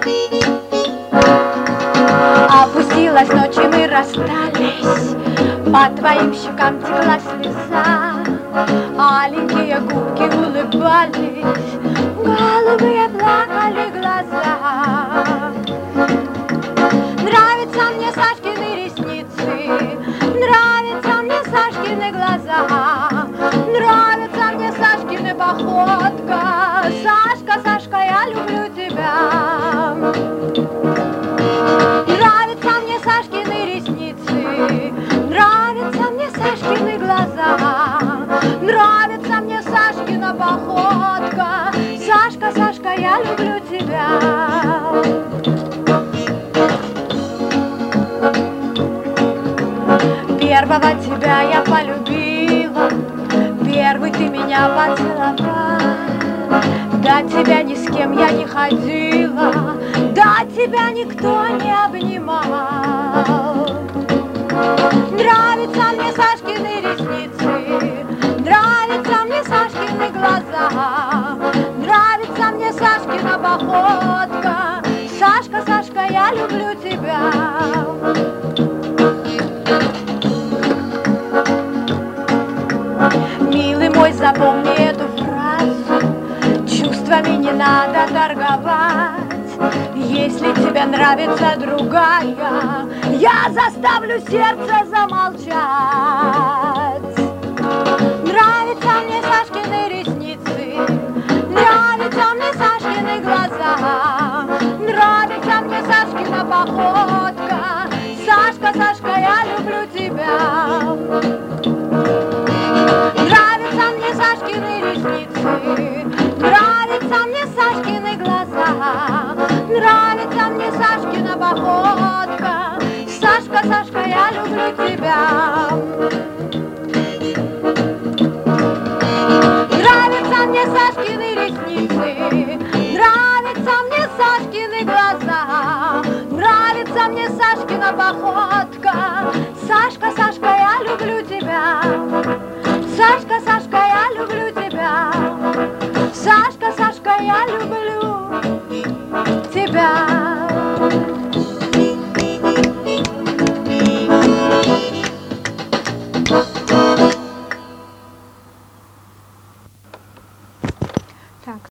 Опустилась ночь, и мы расстались, по твоим щекам текла слеза, аленькие губки улыбались, голубые плакали глаза. Нравятся мне Сашкины ресницы, нравятся мне Сашкины глаза, нравится мне Сашкина походка. Сашка, Сашка, я люблю тебя. Нравятся мне Сашкины ресницы, нравятся мне Сашкины глаза, нравится мне Сашкина походка. Сашка, Сашка, я люблю тебя. Первого тебя я полюбила, первый ты меня поцеловал. До тебя ни с кем я не ходила, до тебя никто не обнимал. Нравятся мне Сашкины ресницы, нравятся мне Сашкины глаза, нравится мне Сашкина походка. Сашка, Сашка, я люблю тебя. Милый мой, запомни эту фразу, чувствами не надо торговать. Если тебе нравится другая, я заставлю сердце замолчать. Нравятся мне Сашкины ресницы, нравятся мне Сашкины глаза, нравится мне Сашкина походка. Сашка, Сашка, я люблю тебя. Нравятся мне Сашкины ресницы, нравятся мне Сашкины глаза, нравится мне Сашкина походка. Сашка, Сашка, я люблю тебя. Нравятся мне Сашкины ресницы, нравятся мне Сашкины глаза, нравится мне Сашкина походка.